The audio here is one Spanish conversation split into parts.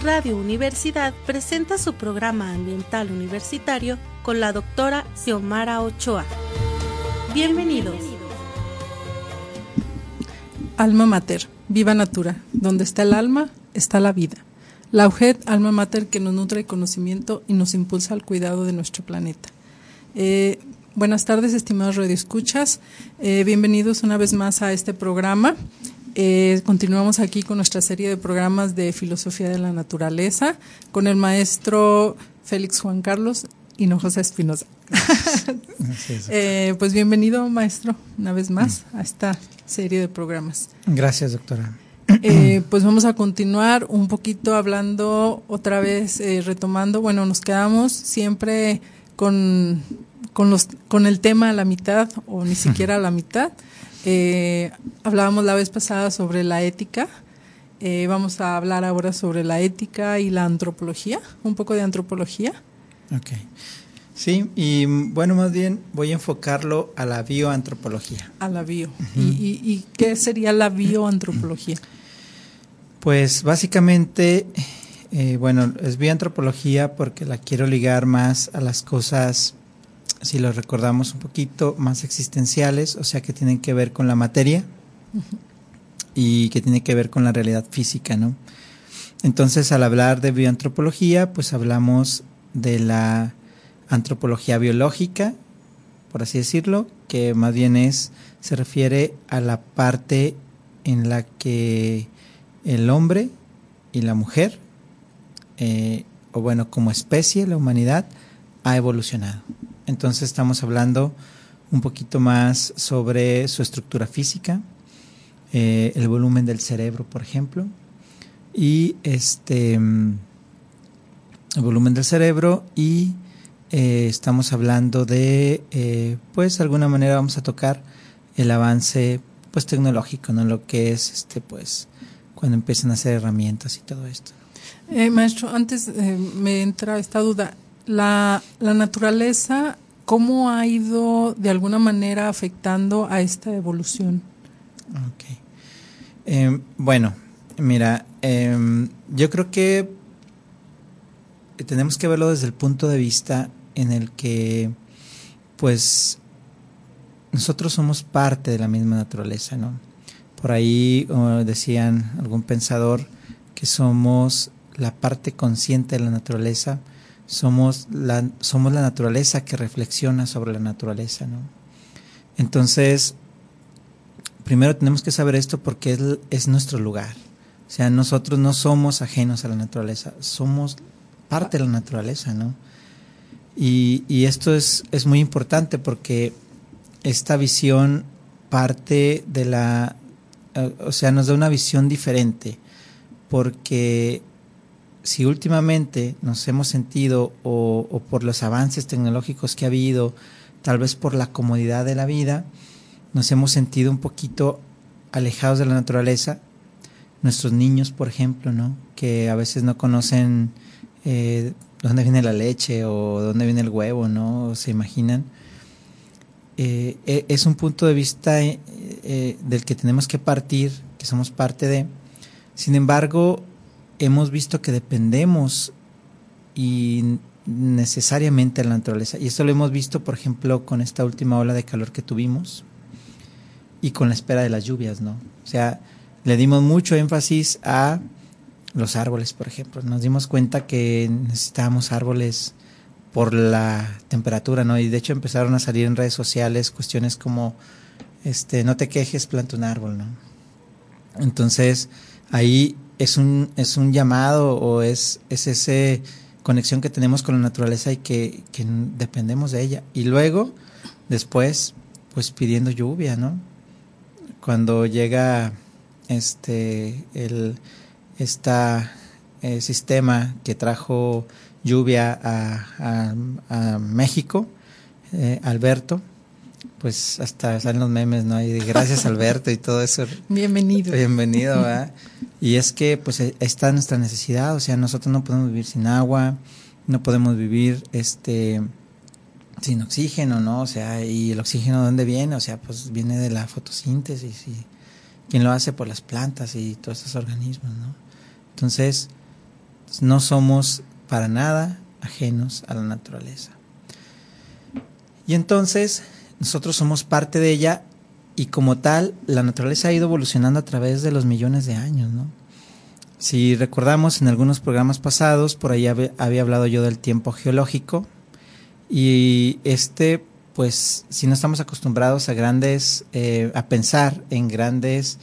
Radio Universidad presenta su programa ambiental universitario con la doctora Xiomara Ochoa. Bienvenidos. Alma Mater, Viva Natura. Donde está el alma, está la vida. La UGED, Alma Mater, que nos nutre de conocimiento y nos impulsa al cuidado de nuestro planeta. Buenas tardes, estimados radioescuchas. Bienvenidos una vez más a este programa. Continuamos aquí con nuestra serie de programas de Filosofía de la Naturaleza con el maestro Félix Juan Carlos Hinojosa Espinosa. Pues bienvenido, maestro, una vez más a esta serie de programas. Gracias, doctora. Pues vamos a continuar un poquito hablando otra vez, retomando. Bueno, nos quedamos siempre con el tema a la mitad o ni siquiera a la mitad. Hablábamos la vez pasada sobre la ética. Vamos a hablar ahora sobre la ética y la antropología, un poco de antropología. Okay. Sí, y bueno, más bien voy a enfocarlo a la bioantropología. A la bio. ¿Y qué sería la bioantropología? Pues básicamente, bueno, es bioantropología porque la quiero ligar más a las cosas, si lo recordamos un poquito, más existenciales, o sea, que tienen que ver con la materia y que tienen que ver con la realidad física, ¿no? Entonces, al hablar de bioantropología, pues hablamos de la antropología biológica, por así decirlo, que más bien se refiere a la parte en la que el hombre y la mujer, o bueno, como especie, la humanidad, ha evolucionado. Entonces estamos hablando un poquito más sobre su estructura física, el volumen del cerebro, por ejemplo, y el volumen del cerebro y estamos hablando de, pues de alguna manera vamos a tocar el avance pues tecnológico, ¿no? Lo que es pues cuando empiezan a hacer herramientas y todo esto. Maestro, antes me entra esta duda. La naturaleza, ¿cómo ha ido de alguna manera afectando a esta evolución? Okay. Bueno, mira, yo creo que tenemos que verlo desde el punto de vista en el que, pues, nosotros somos parte de la misma naturaleza, ¿no? Por ahí decían algún pensador que somos la parte consciente de la naturaleza. Somos la naturaleza que reflexiona sobre la naturaleza, ¿no? Entonces, primero tenemos que saber esto porque es nuestro lugar. O sea, nosotros no somos ajenos a la naturaleza, somos parte de la naturaleza, ¿no? Y esto es muy importante porque esta visión parte de o sea, nos da una visión diferente, porque si últimamente nos hemos sentido, o por los avances tecnológicos que ha habido, tal vez por la comodidad de la vida, nos hemos sentido un poquito alejados de la naturaleza. Nuestros niños, por ejemplo, ¿no? Que a veces no conocen dónde viene la leche o dónde viene el huevo, ¿no? O se imaginan. Es un punto de vista del que tenemos que partir, que somos parte de. Sin embargo, hemos visto que dependemos y necesariamente de la naturaleza. Y esto lo hemos visto, por ejemplo, con esta última ola de calor que tuvimos y con la espera de las lluvias, ¿no? O sea, le dimos mucho énfasis a los árboles, por ejemplo. Nos dimos cuenta que necesitábamos árboles por la temperatura, ¿no? Y de hecho empezaron a salir en redes sociales cuestiones como, no te quejes, planta un árbol, ¿no? Entonces, ahí es un llamado o es esa conexión que tenemos con la naturaleza y que dependemos de ella. Y luego, después, pues pidiendo lluvia, ¿no? Cuando llega sistema que trajo lluvia a México, Alberto, pues hasta salen los memes, ¿no? Y gracias Alberto y todo eso. Bienvenido, ¿verdad? Y es que pues está nuestra necesidad, o sea, nosotros no podemos vivir sin agua, no podemos vivir sin oxígeno, ¿no? O sea, ¿y el oxígeno de dónde viene? O sea, pues viene de la fotosíntesis y ¿quién lo hace? Por las plantas y todos estos organismos, ¿no? Entonces, No somos para nada ajenos a la naturaleza. Y entonces nosotros somos parte de ella y como tal la naturaleza ha ido evolucionando a través de los millones de años, ¿no? Si recordamos en algunos programas pasados, por ahí había hablado yo del tiempo geológico y pues si no estamos acostumbrados a pensar en grandes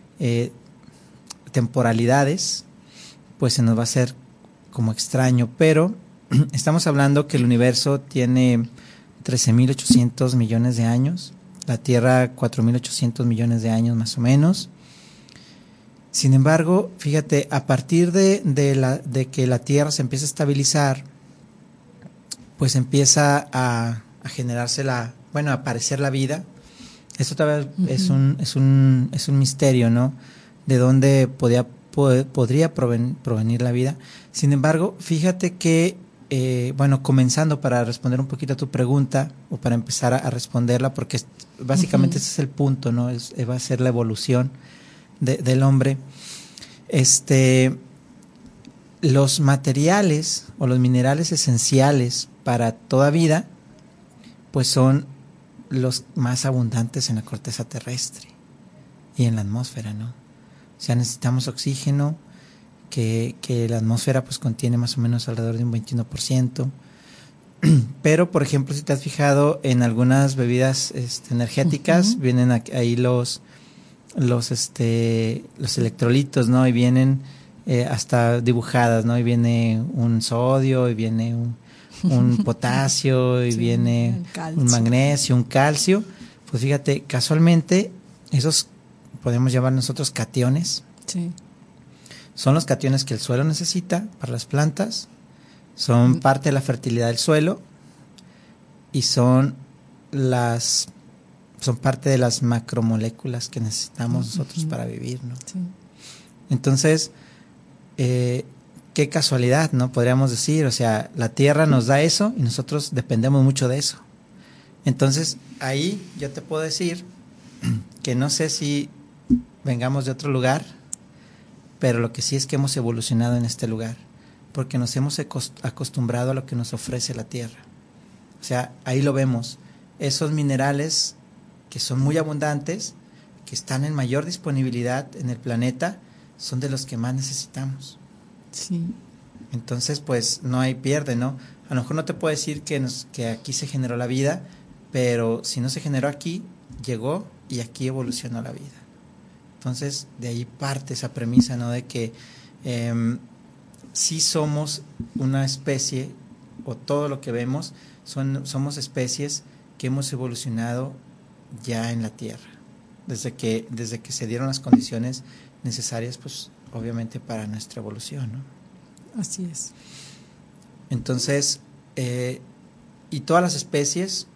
temporalidades, pues se nos va a hacer como extraño, pero estamos hablando que el universo tiene 13.800 millones de años, la Tierra 4.800 millones de años más o menos. Sin embargo, fíjate, a partir de que la Tierra se empieza a estabilizar, pues empieza a generarse a aparecer la vida. Esto todavía es un misterio, ¿no? De dónde podría provenir la vida. Sin embargo, fíjate que, comenzando para responder un poquito a tu pregunta, o para empezar a responderla, porque básicamente ese es el punto, ¿no? Va a ser la evolución del hombre. Los materiales o los minerales esenciales para toda vida, pues son los más abundantes en la corteza terrestre y en la atmósfera, ¿no? O sea, necesitamos oxígeno, que la atmósfera pues contiene más o menos alrededor de un 21%. Pero, por ejemplo, si te has fijado en algunas bebidas energéticas, vienen ahí los electrolitos, ¿no? Y vienen hasta dibujadas, ¿no? Y viene un sodio, y viene un potasio, y viene un magnesio, un calcio. Pues fíjate, casualmente, esos podemos llamar nosotros cationes. Sí. Son los cationes que el suelo necesita para las plantas, son parte de la fertilidad del suelo y son parte de las macromoléculas que necesitamos nosotros para vivir, ¿no? Sí. Entonces, qué casualidad, ¿no? Podríamos decir, o sea, la Tierra nos da eso y nosotros dependemos mucho de eso. Entonces, ahí yo te puedo decir que no sé si vengamos de otro lugar, pero lo que sí es que hemos evolucionado en este lugar, porque nos hemos acostumbrado a lo que nos ofrece la Tierra. O sea, ahí lo vemos, esos minerales que son muy abundantes, que están en mayor disponibilidad en el planeta, son de los que más necesitamos. Sí. Entonces, pues, no hay pierde, ¿no? A lo mejor no te puedo decir que aquí se generó la vida, pero si no se generó aquí, llegó y aquí evolucionó la vida. Entonces, de ahí parte esa premisa, ¿no? De que sí somos una especie, o todo lo que vemos, somos especies que hemos evolucionado ya en la Tierra, desde que se dieron las condiciones necesarias, pues, obviamente, para nuestra evolución, ¿no? Así es. Entonces, y todas las especies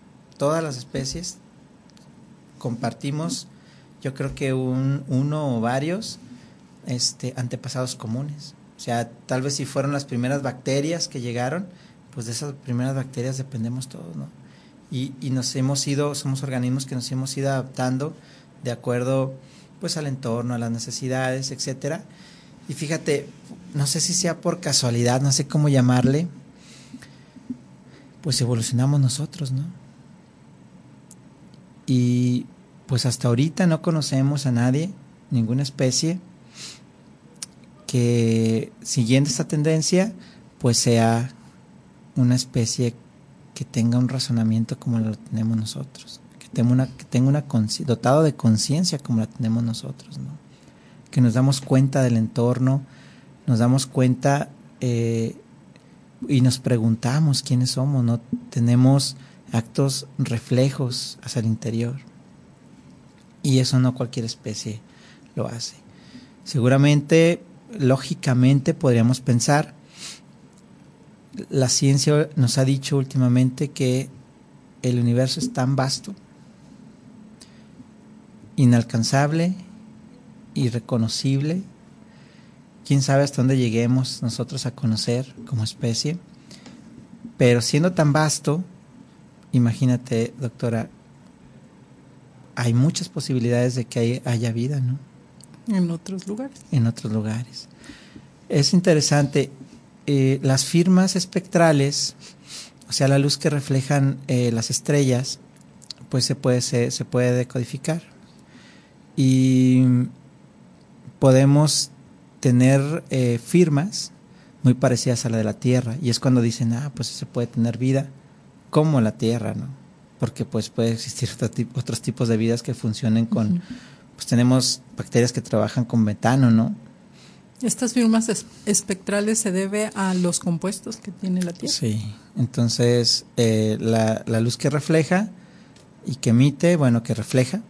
compartimos, yo creo que uno o varios antepasados comunes. O sea, tal vez si fueron las primeras bacterias que llegaron, pues de esas primeras bacterias dependemos todos, ¿no? Y somos organismos que nos hemos ido adaptando de acuerdo pues al entorno, a las necesidades, etcétera. Y fíjate, no sé si sea por casualidad, no sé cómo llamarle, pues evolucionamos nosotros, ¿no? Y pues hasta ahorita no conocemos a nadie, ninguna especie, que siguiendo esta tendencia, pues sea una especie que tenga un razonamiento como lo tenemos nosotros, que tenga dotado de conciencia como la tenemos nosotros, ¿no? Que nos damos cuenta del entorno, nos damos cuenta y nos preguntamos quiénes somos, ¿no? Tenemos actos reflejos hacia el interior. Y eso no cualquier especie lo hace. Seguramente, lógicamente, podríamos pensar, la ciencia nos ha dicho últimamente que el universo es tan vasto, inalcanzable, irreconocible. Quién sabe hasta dónde lleguemos nosotros a conocer como especie. Pero siendo tan vasto, imagínate, doctora, hay muchas posibilidades de que haya vida, ¿no? En otros lugares. En otros lugares. Es interesante. las firmas espectrales, o sea, la luz que reflejan las estrellas, pues se puede decodificar. Y podemos tener firmas muy parecidas a la de la Tierra. Y es cuando dicen, pues se puede tener vida como la Tierra, ¿no? Porque pues puede existir otros tipos de vidas que funcionen con... Pues tenemos bacterias que trabajan con metano, ¿no? ¿Estas firmas espectrales se debe a los compuestos que tiene la Tierra? Sí, entonces la luz que refleja y que emite, que refleja,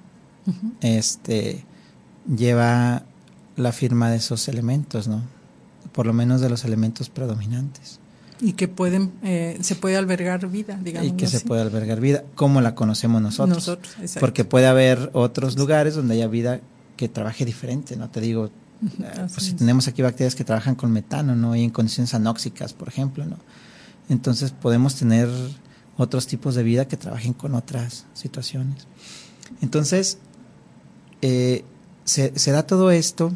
lleva la firma de esos elementos, ¿no? Por lo menos de los elementos predominantes. Y que se puede albergar vida, digamos. Y que así. se puede albergar vida, como la conocemos nosotros. Exacto. Porque puede haber otros lugares donde haya vida que trabaje diferente, ¿no? Te digo, pues si tenemos aquí bacterias que trabajan con metano, ¿no? Y en condiciones anóxicas, por ejemplo, ¿no? Entonces podemos tener otros tipos de vida que trabajen con otras situaciones. Entonces, se da todo esto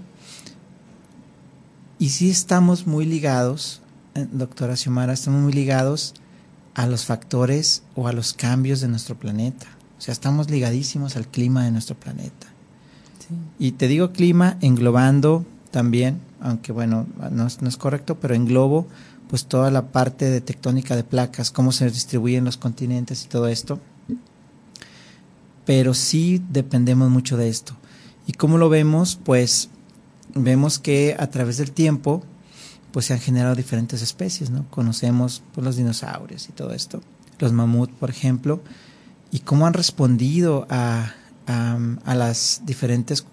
y sí estamos muy ligados, doctora Xiomara, estamos muy ligados a los factores o a los cambios de nuestro planeta. O sea, estamos ligadísimos al clima de nuestro planeta. Sí. Y te digo clima englobando también, aunque no es correcto, pero englobo pues toda la parte de tectónica de placas, cómo se distribuyen los continentes y todo esto. Pero sí dependemos mucho de esto. ¿Y cómo lo vemos? Pues vemos que a través del tiempo pues se han generado diferentes especies, ¿no? Conocemos pues, los dinosaurios y todo esto, los mamut, por ejemplo, y cómo han respondido a las diferentes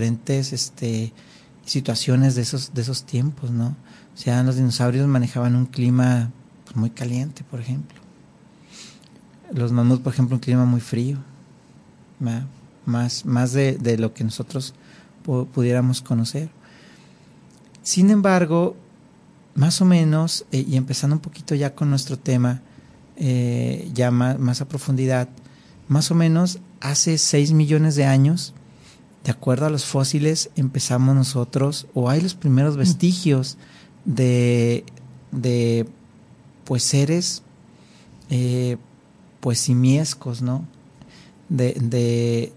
situaciones de esos tiempos, ¿no? O sea, los dinosaurios manejaban un clima pues, muy caliente, por ejemplo. Los mamuts, por ejemplo, un clima muy frío, más de lo que nosotros pudiéramos conocer. Sin embargo, más o menos, y empezando un poquito ya con nuestro tema, ya más a profundidad, más o menos hace 6 millones de años, de acuerdo a los fósiles, empezamos nosotros, o hay los primeros vestigios de pues seres pues simiescos, ¿no? De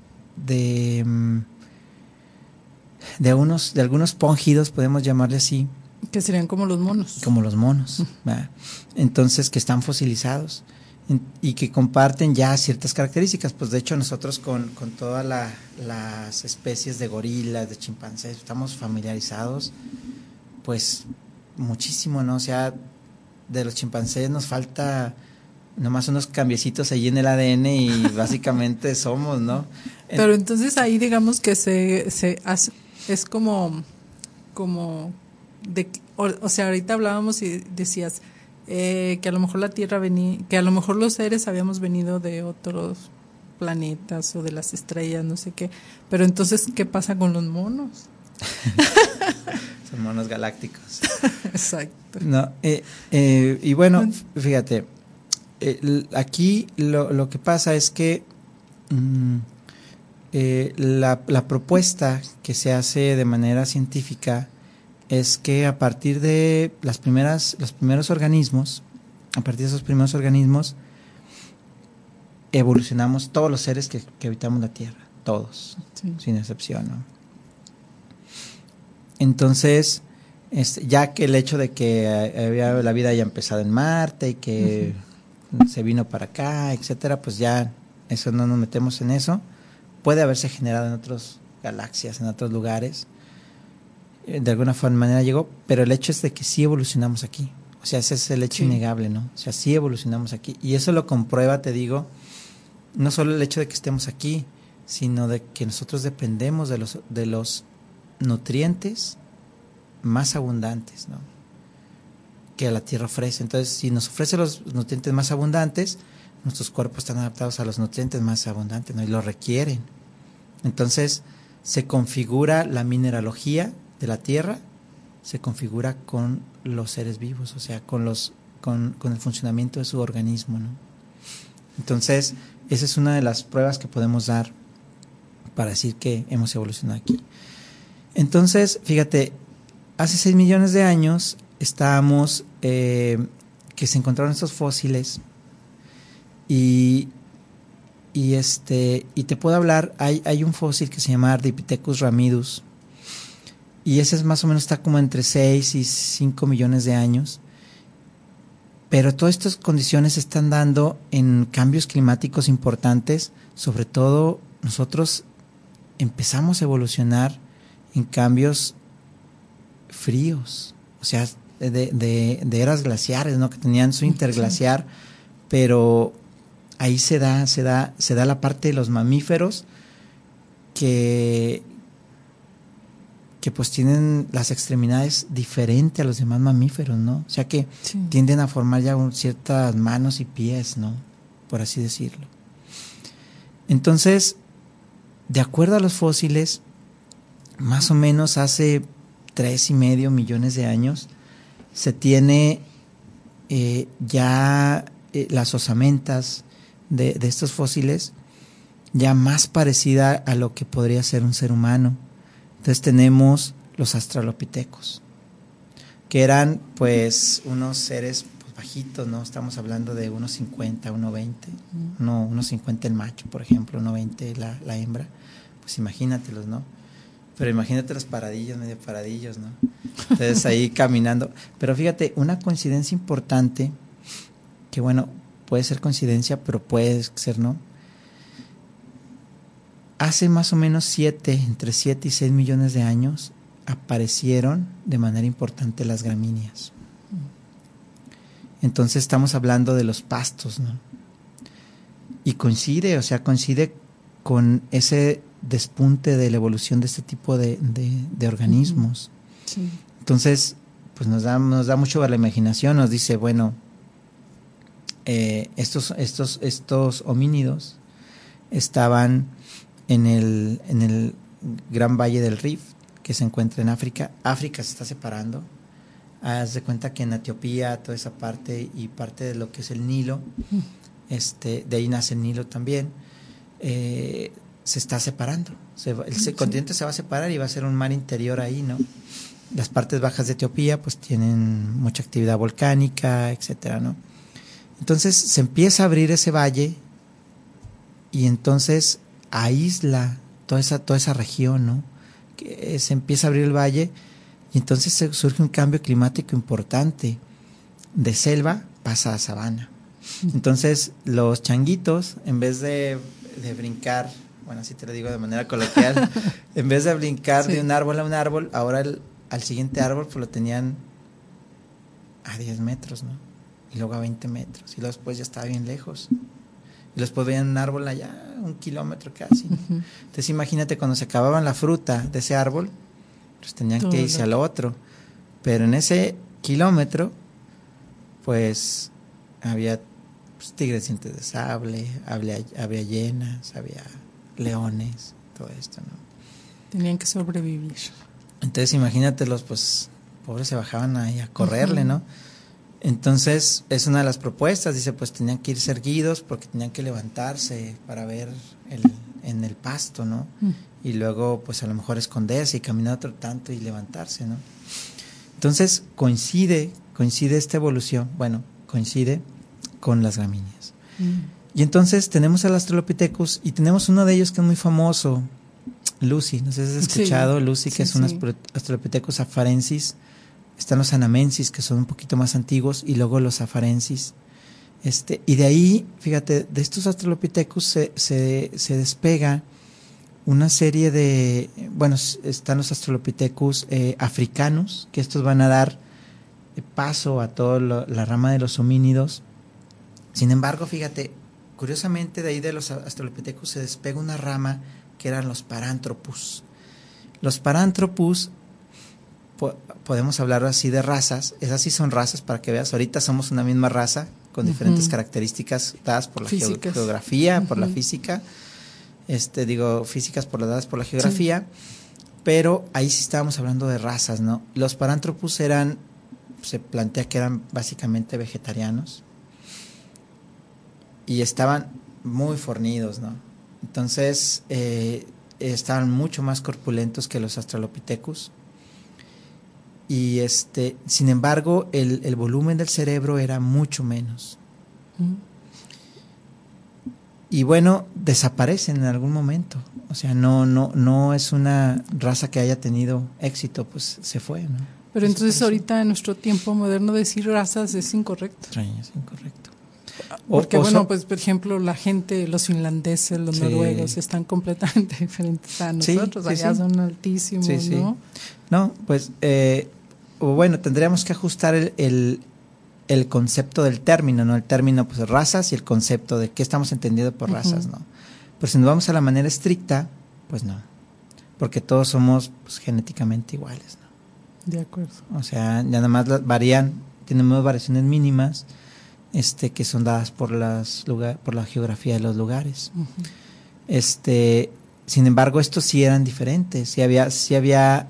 algunos póngidos, podemos llamarle así. Que serían como los monos. Como los monos. Entonces, que están fosilizados y que comparten ya ciertas características. Pues de hecho nosotros con todas las especies de gorilas, de chimpancés, estamos familiarizados pues muchísimo, ¿no? O sea, de los chimpancés nos falta nomás unos cambiecitos allí en el ADN y básicamente somos, ¿no? Pero entonces ahí digamos que se hace, es como o sea, ahorita hablábamos y decías que a lo mejor la Tierra que a lo mejor los seres habíamos venido de otros planetas o de las estrellas, no sé qué, pero entonces, ¿qué pasa con los monos? Son monos galácticos. Exacto. No, y bueno, fíjate, aquí lo que pasa es que la propuesta que se hace de manera científica es que a partir de los primeros organismos, a partir de esos primeros organismos, evolucionamos todos los seres que habitamos la Tierra, todos, sí, sin excepción, ¿no? Entonces, ya que el hecho de que la vida haya empezado en Marte y que se vino para acá, etcétera, pues ya eso no nos metemos en eso. Puede haberse generado en otras galaxias, en otros lugares. De alguna manera llegó, pero el hecho es de que sí evolucionamos aquí. O sea, ese es el hecho innegable, ¿no? O sea, sí evolucionamos aquí. Y eso lo comprueba, te digo, no solo el hecho de que estemos aquí, sino de que nosotros dependemos de los nutrientes más abundantes, ¿no? Que la Tierra ofrece. Entonces, si nos ofrece los nutrientes más abundantes, nuestros cuerpos están adaptados a los nutrientes más abundantes, ¿no? Y lo requieren. Entonces, se configura la mineralogía de la Tierra, se configura con los seres vivos, o sea, con el funcionamiento de su organismo, ¿no? Entonces, esa es una de las pruebas que podemos dar para decir que hemos evolucionado aquí. Entonces, fíjate, hace 6 millones de años estábamos, que se encontraron estos fósiles y te puedo hablar, hay un fósil que se llama Ardipithecus ramidus, y ese es más o menos, está como entre 6 y 5 millones de años, pero todas estas condiciones se están dando en cambios climáticos importantes. Sobre todo nosotros empezamos a evolucionar en cambios fríos, o sea, de eras glaciares, ¿no? Que tenían su interglaciar, pero ahí se da la parte de los mamíferos que pues tienen las extremidades diferentes a los demás mamíferos, ¿no? O sea que tienden a formar ya ciertas manos y pies, ¿no? Por así decirlo. Entonces, de acuerdo a los fósiles, más o menos hace 3.5 millones de años, se tiene las osamentas de estos fósiles ya más parecida a lo que podría ser un ser humano. Entonces tenemos los australopithecus, que eran pues unos seres pues, bajitos, ¿no? Estamos hablando de 1.50, 1.20, 1.50 el macho, por ejemplo, 1.20 la hembra. Pues imagínatelos, ¿no? Pero imagínate los paradillos, medio paradillos, ¿no? Entonces ahí caminando. Pero fíjate, una coincidencia importante, que bueno, puede ser coincidencia, pero puede ser no. Hace más o menos entre 7 y 6 millones de años aparecieron de manera importante las gramíneas. Entonces estamos hablando de los pastos, ¿no? Y coincide con ese despunte de la evolución de este tipo de organismos. Sí. Entonces, pues nos da mucho a la imaginación, nos dice, bueno, estos homínidos estaban en el gran valle del Rift, que se encuentra en África. África se está separando. Haz de cuenta que en Etiopía, toda esa parte y parte de lo que es el Nilo, de ahí nace el Nilo también, se está separando. El continente se va a separar y va a ser un mar interior ahí, ¿no? Las partes bajas de Etiopía pues tienen mucha actividad volcánica, etcétera, ¿no? Entonces se empieza a abrir ese valle y entonces aísla toda esa región, ¿no? Que se empieza a abrir el valle y entonces surge un cambio climático importante. De selva pasa a sabana. Entonces los changuitos, en vez de brincar, bueno, así te lo digo de manera coloquial, en vez de brincar de un árbol a un árbol, ahora al siguiente árbol pues lo tenían a 10 metros, ¿no? Y luego a 20 metros. Y luego después ya estaba bien lejos. Y después veían un árbol allá, 1 kilómetro casi. Entonces imagínate, cuando se acababan la fruta de ese árbol, pues tenían que irse al otro. Pero en ese kilómetro, pues había tigres dientes de sable, había hienas, había leones, todo esto, ¿no? Tenían que sobrevivir. Entonces imagínatelos, pues pobres se bajaban ahí a correrle, ¿no? Entonces es una de las propuestas, dice, pues tenían que irse erguidos porque tenían que levantarse para ver en el pasto, ¿no? Y luego pues a lo mejor esconderse y caminar otro tanto y levantarse, ¿no? Entonces coincide esta evolución, bueno, coincide con las gramíneas. Y entonces tenemos al Australopithecus y tenemos uno de ellos que es muy famoso, Lucy, no sé si has escuchado, Lucy, que es un Australopithecus afarensis. Están los anamensis, que son un poquito más antiguos, y luego los afarensis. Y de ahí, fíjate, de estos Australopithecus se despega una serie de, bueno, están los Australopithecus africanos, que estos van a dar paso a toda la rama de los homínidos. Sin embargo, fíjate, curiosamente de ahí de los Australopithecus se despega una rama que eran los Paranthropus. Los Paranthropus, podemos hablar así de razas, esas sí son razas para que veas, ahorita somos una misma raza con diferentes características dadas por la geografía, por la física, físicas dadas por la geografía, pero ahí sí estábamos hablando de razas, ¿no? Los Paranthropus se plantea que eran básicamente vegetarianos y estaban muy fornidos, ¿no? Entonces estaban mucho más corpulentos que los Australopithecus. y sin embargo el volumen del cerebro era mucho menos. Y bueno, desaparecen en algún momento. O sea, no es una raza que haya tenido éxito, pues se fue, ¿no? Pero entonces ahorita en nuestro tiempo moderno decir razas es incorrecto. Sí, es incorrecto. Porque pues por ejemplo la gente, los finlandeses, los noruegos están completamente diferentes a nosotros. Allá son altísimos, ¿no? No, pues bueno, tendríamos que ajustar el concepto del término, ¿no? El término, pues, razas y el concepto de qué estamos entendiendo por razas, ¿no? Pero si nos vamos a la manera estricta, pues no. Porque todos somos, pues, genéticamente iguales, ¿no? De acuerdo. O sea, ya nada más tenemos variaciones mínimas, que son dadas por la geografía de los lugares. Sin embargo, estos sí eran diferentes, sí había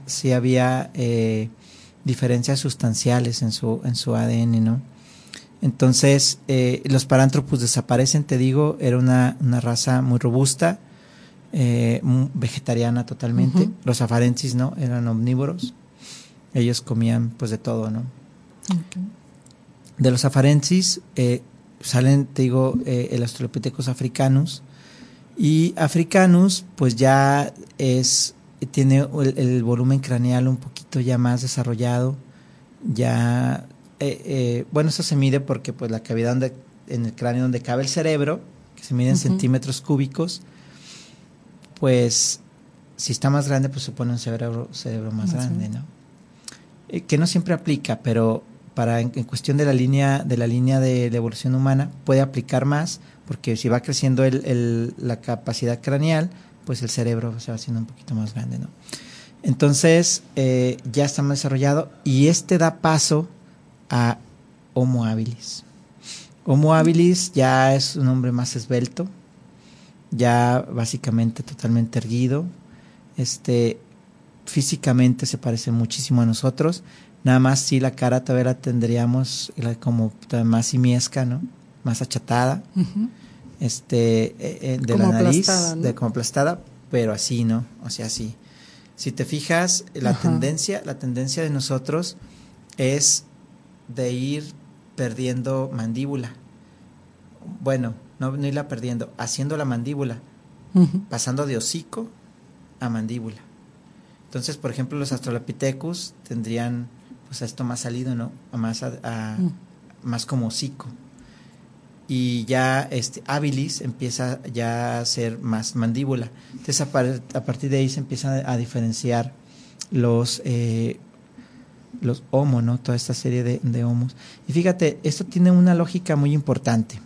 diferencias sustanciales en su ADN, ¿no? Entonces, los parántropos desaparecen, te digo, era una raza muy robusta, vegetariana totalmente. Los afarensis, ¿no? Eran omnívoros. Ellos comían, pues, de todo, ¿no? Okay. De los afarensis salen, te digo, el Australopithecus africanus. Y africanus, pues, ya tiene el volumen craneal un poquito ya más desarrollado. Ya, bueno, eso se mide porque, pues, la cavidad en el cráneo donde cabe el cerebro, que se mide en centímetros cúbicos, pues, si está más grande, pues supone un cerebro más grande, ¿no? Que no siempre aplica, pero en cuestión de la línea de la evolución humana puede aplicar más, porque si va creciendo la capacidad craneal, pues el cerebro se va haciendo un poquito más grande, ¿no? Entonces, ya está más desarrollado y da paso a Homo habilis. Homo habilis ya es un hombre más esbelto, ya básicamente totalmente erguido, físicamente se parece muchísimo a nosotros, nada más si la cara todavía la tendríamos como más simiesca, ¿no? Más achatada, de como la nariz, ¿no? Como aplastada, pero así, ¿no? O sea, así. Si te fijas, la tendencia de nosotros es de ir perdiendo mandíbula. Bueno, no irla perdiendo, haciendo la mandíbula, pasando de hocico a mandíbula. Entonces, por ejemplo, los Australopithecus tendrían, pues, esto más salido, ¿no? Más como hocico. Y ya habilis empieza ya a ser más mandíbula. Entonces, a partir de ahí se empiezan a diferenciar los homo, ¿no? Toda esta serie de homos. Y fíjate, esto tiene una lógica muy importante.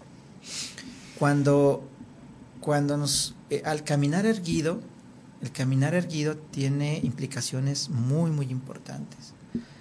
Al caminar erguido, el caminar erguido tiene implicaciones muy, muy importantes.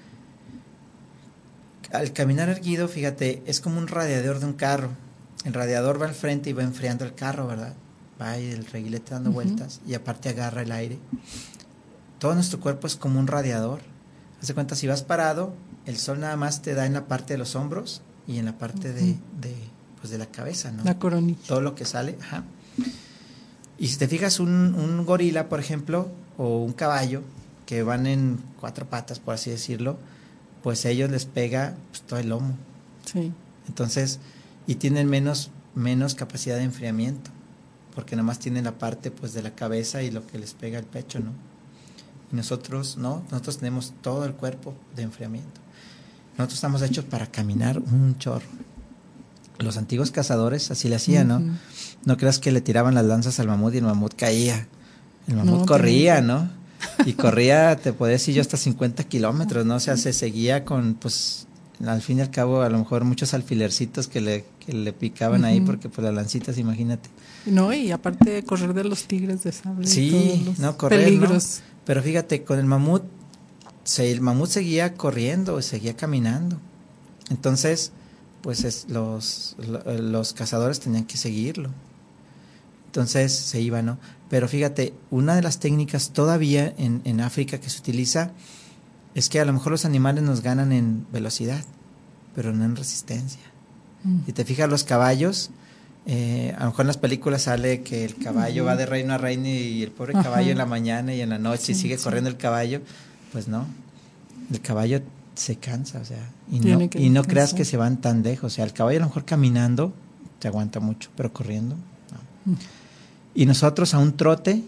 Al caminar erguido, fíjate, es como un radiador de un carro. El radiador va al frente y va enfriando el carro, ¿verdad? Va y el reguilete dando vueltas y aparte agarra el aire. Todo nuestro cuerpo es como un radiador. Haz de cuenta, si vas parado, el sol nada más te da en la parte de los hombros y en la parte de la cabeza, ¿no? La coronilla. Todo lo que sale, Y si te fijas, un gorila, por ejemplo, o un caballo, que van en 4 patas, por así decirlo, pues a ellos les pega, pues, todo el lomo. Sí. Entonces, y tienen menos capacidad de enfriamiento, porque nomás tienen la parte, pues, de la cabeza y lo que les pega el pecho, ¿no? Y nosotros, ¿no? Nosotros tenemos todo el cuerpo de enfriamiento. Nosotros estamos hechos para caminar un chorro. Los antiguos cazadores así le hacían, ¿no? No creas que le tiraban las lanzas al mamut y el mamut caía. El mamut corría, ¿no? Y corría, te podía decir yo, hasta 50 kilómetros, ¿no? O sea, se seguía con, pues, al fin y al cabo, a lo mejor muchos alfilercitos que le picaban ahí, porque pues las lancitas, imagínate. No, y aparte de correr de los tigres de sable. Sí, y todos los no, correr, peligros. ¿no? Pero fíjate, con el mamut seguía corriendo, seguía caminando. Entonces, pues los cazadores tenían que seguirlo. Entonces se iba, ¿no? Pero fíjate, una de las técnicas todavía en África que se utiliza es que a lo mejor los animales nos ganan en velocidad, pero no en resistencia. Si te fijas, los caballos, a lo mejor en las películas sale que el caballo va de reino a reino y el pobre caballo en la mañana y en la noche y sigue corriendo el caballo. Pues no. el caballo se cansa, o sea, y Tiene no que creas descansar. que se van tan lejos. O sea, el caballo a lo mejor caminando te aguanta mucho, pero corriendo, no. Y nosotros a un trote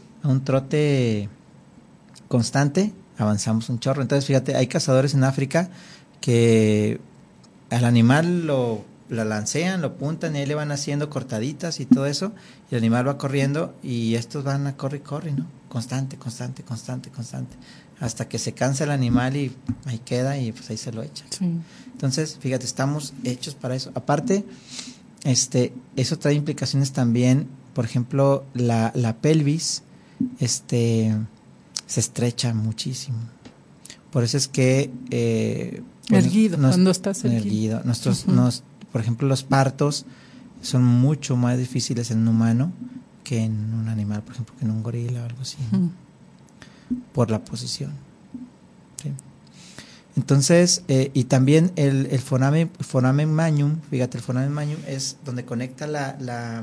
constante, avanzamos un chorro. Entonces, fíjate, hay cazadores en África que al animal lo lancean, lo puntan y ahí le van haciendo cortaditas y todo eso, y el animal va corriendo y estos van a corre y corre, ¿no? Constante, hasta que se cansa el animal y ahí queda y pues ahí se lo echan. Sí. Entonces, fíjate, estamos hechos para eso. Aparte, eso trae implicaciones también. Por ejemplo, la pelvis, se estrecha muchísimo. Por eso es que Erguido, cuando estás erguido. Por ejemplo, los partos son mucho más difíciles en un humano que en un animal, por ejemplo, que en un gorila o algo así, ¿no? Por la posición. ¿Sí? Entonces, y también el foramen magnum, fíjate, el foramen magnum es donde conecta la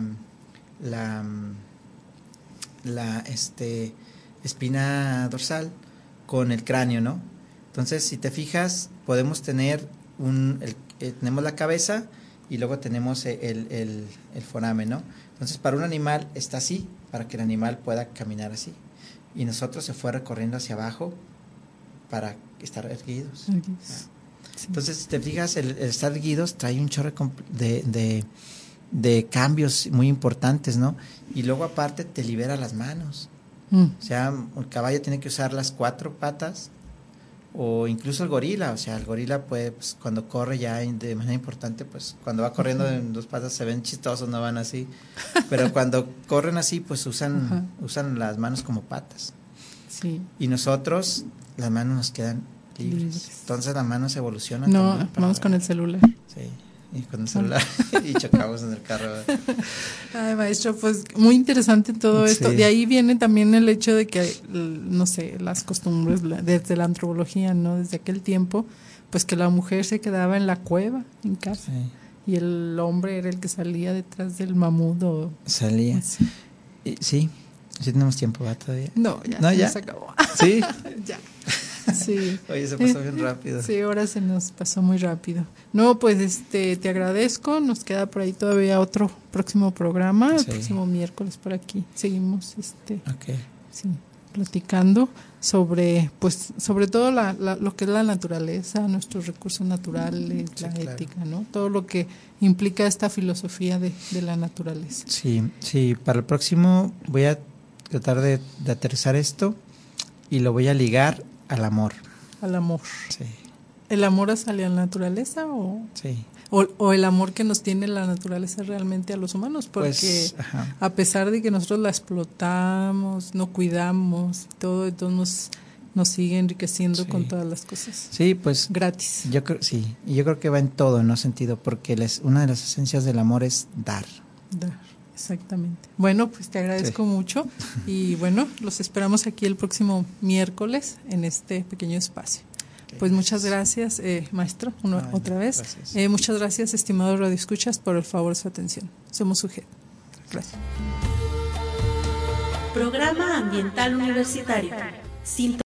espina dorsal con el cráneo, ¿no? Entonces, si te fijas, podemos tener tenemos la cabeza y luego tenemos el foramen, ¿no? Entonces, para un animal está así, para que el animal pueda caminar así. Y nosotros se fue recorriendo hacia abajo para estar erguidos. Sí. Entonces, si te fijas, el estar erguidos trae un chorro de cambios muy importantes, ¿no? Y luego aparte te libera las manos. O sea, el caballo tiene que usar las 4 patas, o incluso el gorila. O sea, el gorila puede, pues, cuando corre ya de manera importante, pues cuando va corriendo en 2 patas se ven chistosos, no van así. Pero cuando corren así, pues usan las manos como patas. Sí. Y nosotros, las manos nos quedan libres. Entonces las manos evolucionan. No, vamos con el celular. Sí. Y con el celular y chocamos en el carro. Ay, maestro, pues muy interesante todo esto. Sí. De ahí viene también el hecho de que, no sé, las costumbres desde la antropología, ¿no? Desde aquel tiempo, pues que la mujer se quedaba en la cueva, en casa, y el hombre era el que salía detrás del mamut. Salía. Así. Sí tenemos tiempo, ¿va? Todavía. No, ya se acabó. Sí. Ya. Sí. Oye, se pasó bien rápido. Sí, ahora se nos pasó muy rápido. No, pues te agradezco. Nos queda por ahí todavía otro próximo programa, el próximo miércoles por aquí. Seguimos platicando sobre todo lo que es la naturaleza, nuestros recursos naturales, la ética, ¿no? Todo lo que implica esta filosofía de la naturaleza. Sí, para el próximo voy a tratar de aterrizar esto y lo voy a ligar al amor. Al amor. Sí. ¿El amor hacia la naturaleza o el amor que nos tiene la naturaleza realmente a los humanos? Porque a pesar de que nosotros la explotamos, no cuidamos, todo nos sigue enriqueciendo con todas las cosas. Sí, pues gratis. Yo creo que va en todo, ¿no? Sentido, porque una de las esencias del amor es dar. Exactamente. Bueno, pues te agradezco mucho y bueno, los esperamos aquí el próximo miércoles en este pequeño espacio. Pues muchas gracias, maestro, otra vez. Muchas gracias, estimados radioescuchas, por el favor de su atención. Somos SUGET. Gracias. Programa Ambiental Universitario.